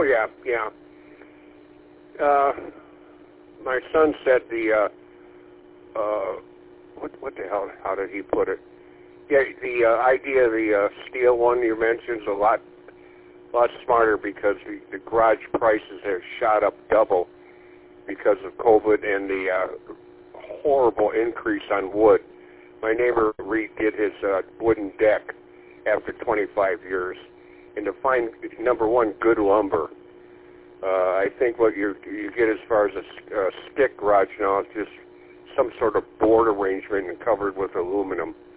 yeah, yeah. My son said what the hell? How did he put it? Yeah, the idea of the steel one you mentioned is a lot smarter because the garage prices have shot up double because of COVID and the horrible increase on wood. My neighbor redid his wooden deck after 25 years, and to find, number one, good lumber. I think what you get as far as a stick garage now is just some sort of board arrangement and covered with aluminum.